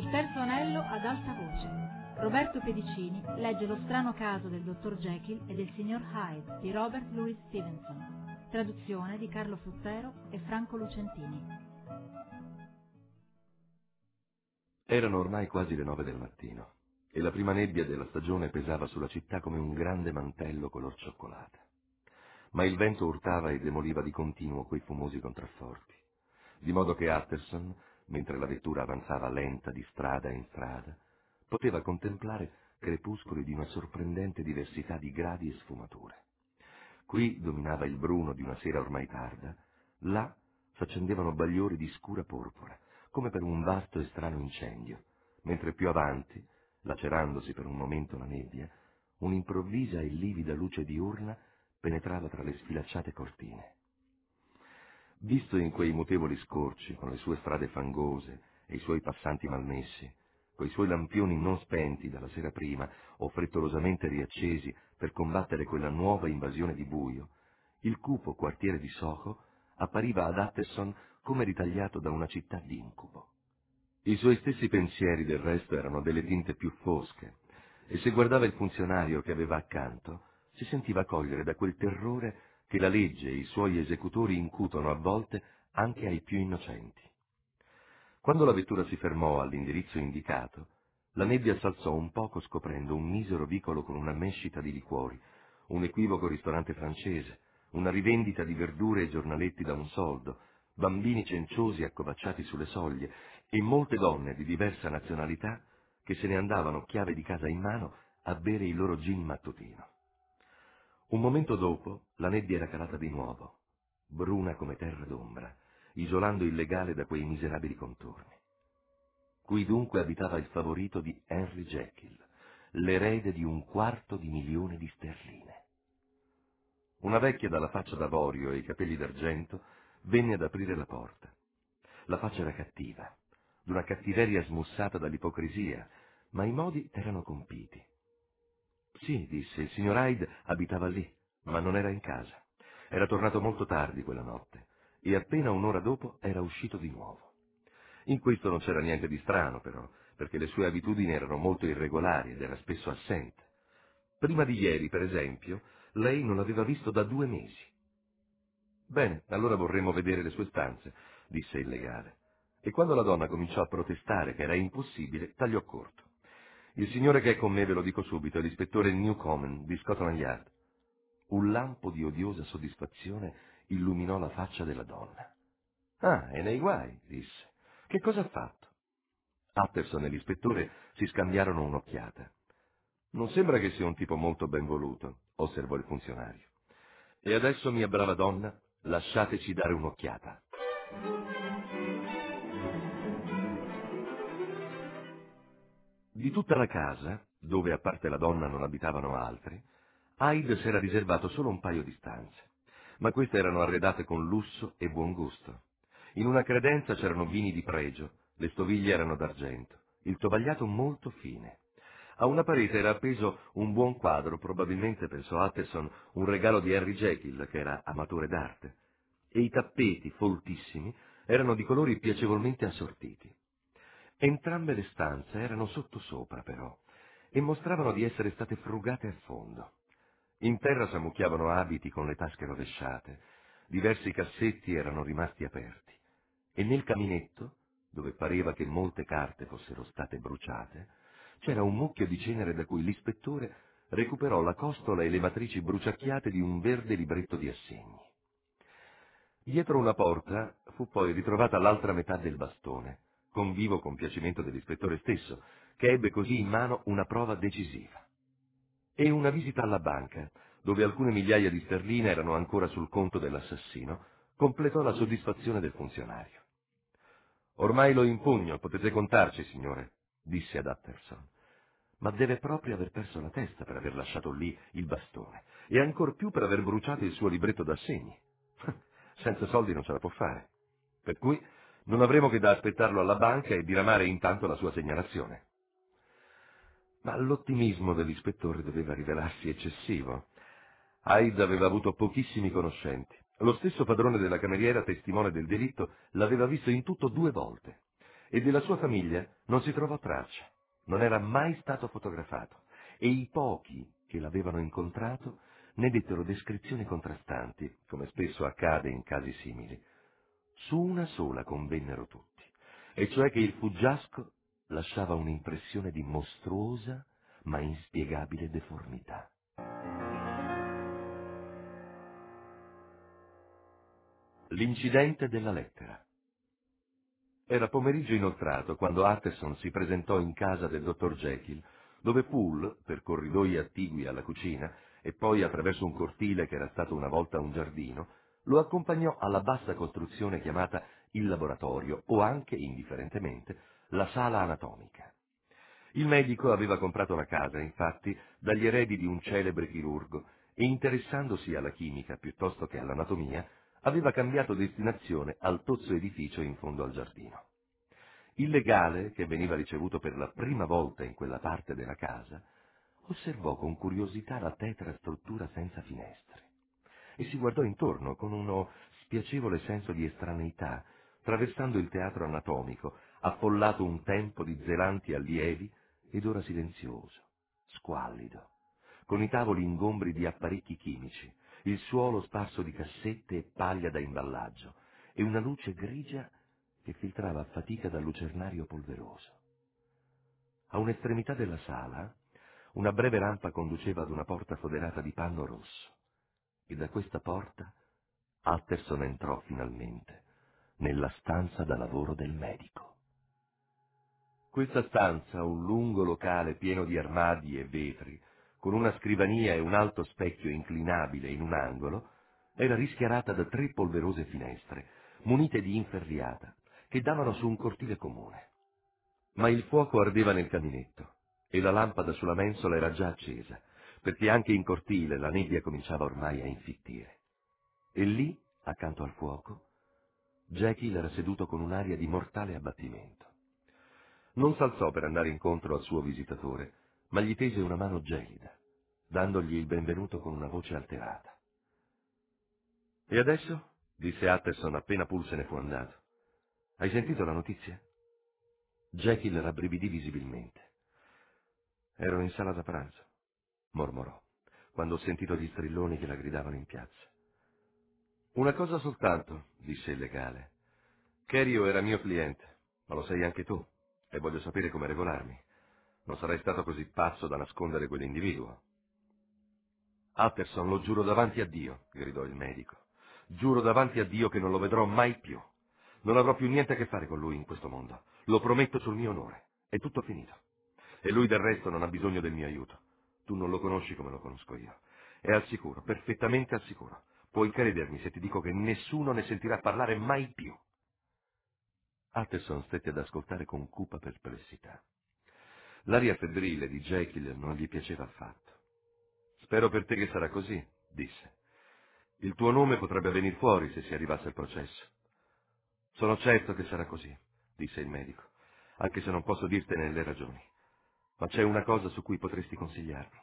terzo anello ad alta voce. Roberto Pedicini legge Lo strano caso del dottor Jekyll e del signor Hyde di Robert Louis Stevenson. Traduzione di Carlo Fuzzero e Franco Lucentini. Erano ormai quasi le 9 del mattino e la prima nebbia della stagione pesava sulla città come un grande mantello color cioccolata. Ma il vento urtava e demoliva di continuo quei fumosi contrafforti, di modo che Utterson, mentre la vettura avanzava lenta di strada in strada, poteva contemplare crepuscoli di una sorprendente diversità di gradi e sfumature. Qui dominava il bruno di una sera ormai tarda, là s'accendevano bagliori di scura porpora, come per un vasto e strano incendio, mentre più avanti, lacerandosi per un momento la nebbia, un'improvvisa e livida luce diurna penetrava tra le sfilacciate cortine. Visto in quei mutevoli scorci, con le sue strade fangose e i suoi passanti malmessi, coi suoi lampioni non spenti dalla sera prima o frettolosamente riaccesi per combattere quella nuova invasione di buio, il cupo quartiere di Soho appariva ad Utterson come ritagliato da una città d'incubo. I suoi stessi pensieri, del resto, erano delle tinte più fosche, e se guardava il funzionario che aveva accanto, si sentiva cogliere da quel terrore che la legge e i suoi esecutori incutono a volte anche ai più innocenti. Quando la vettura si fermò all'indirizzo indicato, la nebbia s'alzò un poco scoprendo un misero vicolo con una mescita di liquori, un equivoco ristorante francese, una rivendita di verdure e giornaletti da $1, bambini cenciosi accovacciati sulle soglie e molte donne di diversa nazionalità che se ne andavano chiave di casa in mano a bere il loro gin mattutino. Un momento dopo la nebbia era calata di nuovo, bruna come terra d'ombra, isolando il legale da quei miserabili contorni. Qui dunque abitava il favorito di Henry Jekyll, l'erede di $250.000 di sterline. Una vecchia dalla faccia d'avorio e i capelli d'argento venne ad aprire la porta. La faccia era cattiva, d'una cattiveria smussata dall'ipocrisia, ma i modi erano compiti. Sì, disse, il signor Hyde abitava lì, ma non era in casa. Era tornato molto tardi quella notte e appena un'ora dopo era uscito di nuovo. In questo non c'era niente di strano, però, perché le sue abitudini erano molto irregolari ed era spesso assente. Prima di ieri, per esempio, lei non l'aveva visto da 2 mesi. Bene, allora vorremmo vedere le sue stanze, disse il legale. E quando la donna cominciò a protestare che era impossibile, tagliò corto. Il signore che è con me, ve lo dico subito, è l'ispettore Newcomen di Scotland Yard. Un lampo di odiosa soddisfazione illuminò la faccia della donna. Ah, è nei guai, disse. Che cosa ha fatto? Utterson e l'ispettore si scambiarono un'occhiata. Non sembra che sia un tipo molto ben voluto, osservò il funzionario. E adesso, mia brava donna, lasciateci dare un'occhiata. Di tutta la casa, dove a parte la donna non abitavano altri, Hyde s'era riservato solo un paio di stanze, ma queste erano arredate con lusso e buon gusto. In una credenza c'erano vini di pregio, le stoviglie erano d'argento, il tovagliato molto fine. A una parete era appeso un buon quadro, probabilmente, pensò Utterson, un regalo di Henry Jekyll, che era amatore d'arte, e i tappeti, foltissimi, erano di colori piacevolmente assortiti. Entrambe le stanze erano sottosopra, però, e mostravano di essere state frugate a fondo. In terra s'ammucchiavano abiti con le tasche rovesciate, diversi cassetti erano rimasti aperti, e nel caminetto, dove pareva che molte carte fossero state bruciate, c'era un mucchio di cenere da cui l'ispettore recuperò la costola e le matrici bruciacchiate di un verde libretto di assegni. Dietro una porta fu poi ritrovata l'altra metà del bastone, con vivo compiacimento dell'ispettore stesso, che ebbe così in mano una prova decisiva. E una visita alla banca, dove alcune migliaia di sterline erano ancora sul conto dell'assassino, completò la soddisfazione del funzionario. «Ormai lo impugno, potete contarci, signore», disse ad Utterson. «Ma deve proprio aver perso la testa per aver lasciato lì il bastone, e ancor più per aver bruciato il suo libretto d'assegni. Senza soldi non ce la può fare. Per cui non avremo che da aspettarlo alla banca e diramare intanto la sua segnalazione». Ma l'ottimismo dell'ispettore doveva rivelarsi eccessivo. Hyde aveva avuto pochissimi conoscenti. Lo stesso padrone della cameriera, testimone del delitto, l'aveva visto in tutto 2 volte. e della sua famiglia non si trovò traccia. Non era mai stato fotografato e i pochi che l'avevano incontrato ne dettero descrizioni contrastanti, come spesso accade in casi simili. Su una sola convennero tutti, e cioè che il fuggiasco lasciava un'impressione di mostruosa ma inspiegabile deformità. L'incidente della lettera. Era pomeriggio inoltrato quando Utterson si presentò in casa del dottor Jekyll, dove Poole, per corridoi attigui alla cucina e poi attraverso un cortile che era stato una volta un giardino, lo accompagnò alla bassa costruzione chiamata il laboratorio o anche, indifferentemente, la sala anatomica. Il medico aveva comprato la casa, infatti, dagli eredi di un celebre chirurgo e, interessandosi alla chimica piuttosto che all'anatomia, aveva cambiato destinazione al tozzo edificio in fondo al giardino. Il legale, che veniva ricevuto per la prima volta in quella parte della casa, osservò con curiosità la tetra struttura senza finestre e si guardò intorno con uno spiacevole senso di estraneità, traversando il teatro anatomico, affollato un tempo di zelanti allievi ed ora silenzioso, squallido, con i tavoli ingombri di apparecchi chimici, il suolo sparso di cassette e paglia da imballaggio e una luce grigia che filtrava a fatica dal lucernario polveroso. A un'estremità della sala una breve rampa conduceva ad una porta foderata di panno rosso e da questa porta Utterson entrò finalmente nella stanza da lavoro del medico. Questa stanza, un lungo locale pieno di armadi e vetri, con una scrivania e un alto specchio inclinabile in un angolo, era rischiarata da 3 polverose finestre, munite di inferriata, che davano su un cortile comune. Ma il fuoco ardeva nel caminetto e la lampada sulla mensola era già accesa, perché anche in cortile la nebbia cominciava ormai a infittire. E lì, accanto al fuoco, Jekyll era seduto con un'aria di mortale abbattimento. Non s'alzò per andare incontro al suo visitatore, ma gli tese una mano gelida, dandogli il benvenuto con una voce alterata. «E adesso?» disse Utterson appena Poole se ne fu andato. «Hai sentito la notizia?» Jekyll rabbrividì visibilmente. «Ero in sala da pranzo», mormorò, quando ho sentito gli strilloni che la gridavano in piazza. «Una cosa soltanto», disse il legale. «Kerio era mio cliente, ma lo sei anche tu, e voglio sapere come regolarmi. Non sarei stato così pazzo da nascondere quell'individuo». «Utterson, lo giuro davanti a Dio», gridò il medico. «Giuro davanti a Dio che non lo vedrò mai più. Non avrò più niente a che fare con lui in questo mondo. Lo prometto sul mio onore. È tutto finito. E lui del resto non ha bisogno del mio aiuto. Tu non lo conosci come lo conosco io. È al sicuro, perfettamente al sicuro. Puoi credermi se ti dico che nessuno ne sentirà parlare mai più». Utterson stette ad ascoltare con cupa perplessità. L'aria febbrile di Jekyll non gli piaceva affatto. «Spero per te che sarà così», disse. «Il tuo nome potrebbe venir fuori se si arrivasse al processo». «Sono certo che sarà così», disse il medico, «anche se non posso dirtene le ragioni. Ma c'è una cosa su cui potresti consigliarmi.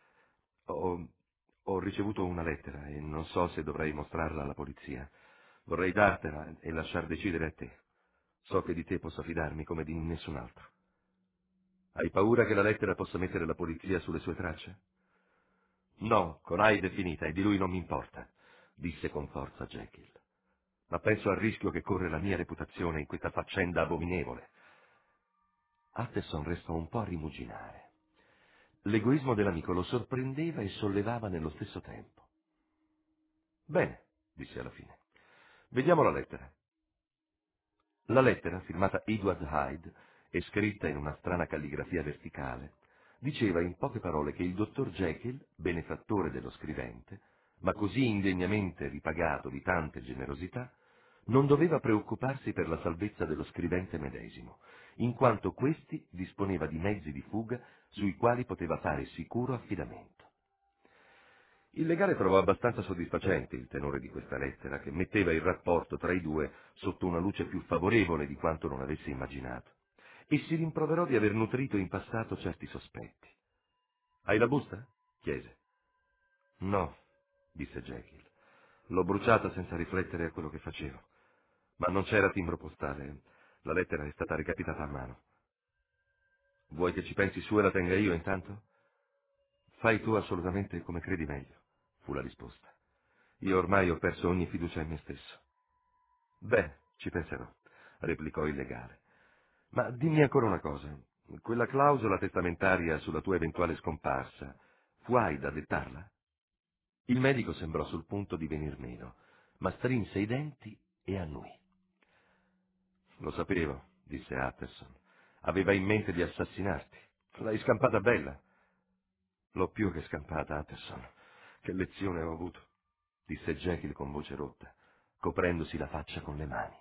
Ho ricevuto una lettera e non so se dovrei mostrarla alla polizia. Vorrei dartela e lasciar decidere a te. So che di te posso fidarmi come di nessun altro. Hai paura che la lettera possa mettere la polizia sulle sue tracce?» «No, con Hyde è finita e di lui non mi importa», disse con forza Jekyll. «Ma penso al rischio che corre la mia reputazione in questa faccenda abominevole». Utterson restò un po' a rimuginare. L'egoismo dell'amico lo sorprendeva e sollevava nello stesso tempo. «Bene», disse alla fine. «Vediamo la lettera». La lettera, firmata Edward Hyde e scritta in una strana calligrafia verticale, diceva in poche parole che il dottor Jekyll, benefattore dello scrivente, ma così indegnamente ripagato di tante generosità, non doveva preoccuparsi per la salvezza dello scrivente medesimo, in quanto questi disponeva di mezzi di fuga sui quali poteva fare sicuro affidamento. Il legale trovò abbastanza soddisfacente il tenore di questa lettera, che metteva il rapporto tra i due sotto una luce più favorevole di quanto non avesse immaginato, e si rimproverò di aver nutrito in passato certi sospetti. «Hai la busta?» chiese. «No», disse Jekyll. «L'ho bruciata senza riflettere a quello che facevo. Ma non c'era timbro postale. La lettera è stata recapitata a mano. Vuoi che ci pensi su e la tenga io intanto? Fai tu assolutamente come credi meglio, fu la risposta. Io ormai ho perso ogni fiducia in me stesso. Bene, ci penserò, replicò il legale. Ma dimmi ancora una cosa. Quella clausola testamentaria sulla tua eventuale scomparsa, fu Aida a dettarla? Il medico sembrò sul punto di venir meno, ma strinse i denti e annui. Lo sapevo, disse Utterson. Aveva in mente di assassinarti. L'hai scampata bella. L'ho più che scampata, Utterson. Che lezione ho avuto, disse Jekyll con voce rotta, coprendosi la faccia con le mani.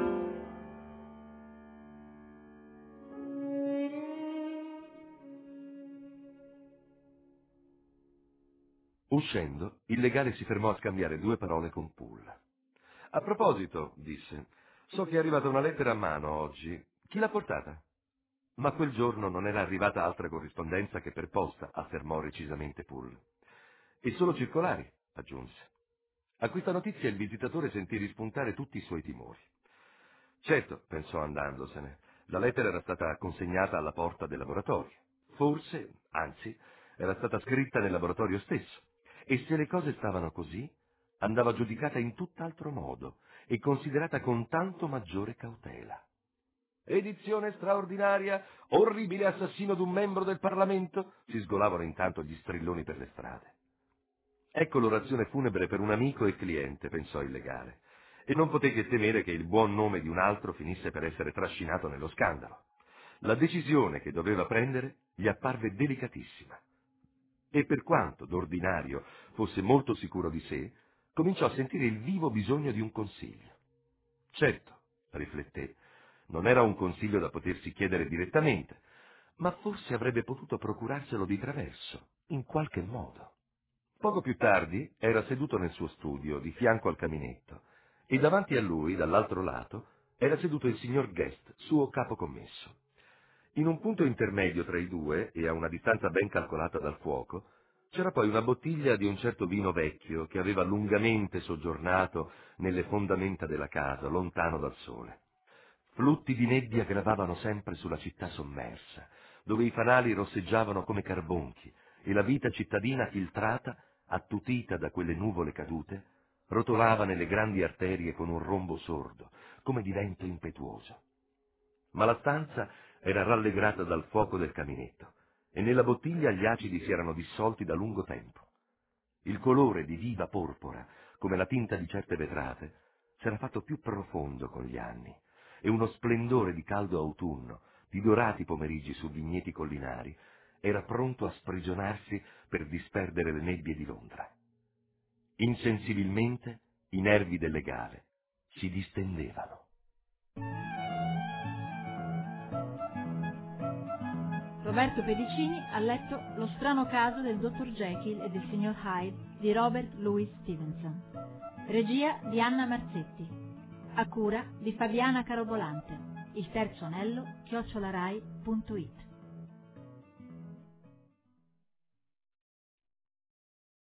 Uscendo, il legale si fermò a scambiare 2 parole con Poole. A proposito, disse, so che è arrivata una lettera a mano oggi. Chi l'ha portata? Ma quel giorno non era arrivata altra corrispondenza che per posta, affermò recisamente Poole. E solo circolari, aggiunse. A questa notizia il visitatore sentì rispuntare tutti i suoi timori. Certo, pensò andandosene, la lettera era stata consegnata alla porta del laboratorio. Forse, anzi, era stata scritta nel laboratorio stesso. E se le cose stavano così, andava giudicata in tutt'altro modo e considerata con tanto maggiore cautela. Edizione straordinaria, orribile assassino d'un membro del Parlamento, si sgolavano intanto gli strilloni per le strade. Ecco l'orazione funebre per un amico e cliente, pensò il legale, e non poté che temere che il buon nome di un altro finisse per essere trascinato nello scandalo. La decisione che doveva prendere gli apparve delicatissima. E per quanto, d'ordinario, fosse molto sicuro di sé, cominciò a sentire il vivo bisogno di un consiglio. Certo, rifletté, non era un consiglio da potersi chiedere direttamente, ma forse avrebbe potuto procurarselo di traverso, in qualche modo. Poco più tardi era seduto nel suo studio, di fianco al caminetto, e davanti a lui, dall'altro lato, era seduto il signor Guest, suo capo commesso. In un punto intermedio tra i due, e a una distanza ben calcolata dal fuoco, c'era poi una bottiglia di un certo vino vecchio che aveva lungamente soggiornato nelle fondamenta della casa, lontano dal sole. Flutti di nebbia gravavano sempre sulla città sommersa, dove i fanali rosseggiavano come carbonchi e la vita cittadina filtrata, attutita da quelle nuvole cadute, rotolava nelle grandi arterie con un rombo sordo, come di vento impetuoso. Ma la stanza era rallegrata dal fuoco del caminetto e nella bottiglia gli acidi si erano dissolti da lungo tempo. Il colore di viva porpora, come la tinta di certe vetrate, s'era fatto più profondo con gli anni, e uno splendore di caldo autunno, di dorati pomeriggi su vigneti collinari, era pronto a sprigionarsi per disperdere le nebbie di Londra. Insensibilmente i nervi del legale si distendevano. Roberto Pedicini ha letto Lo strano caso del dottor Jekyll e del signor Hyde di Robert Louis Stevenson. Regia di Anna Marzetti. A cura di Fabiana Carobolante. Il terzo anello @rai.it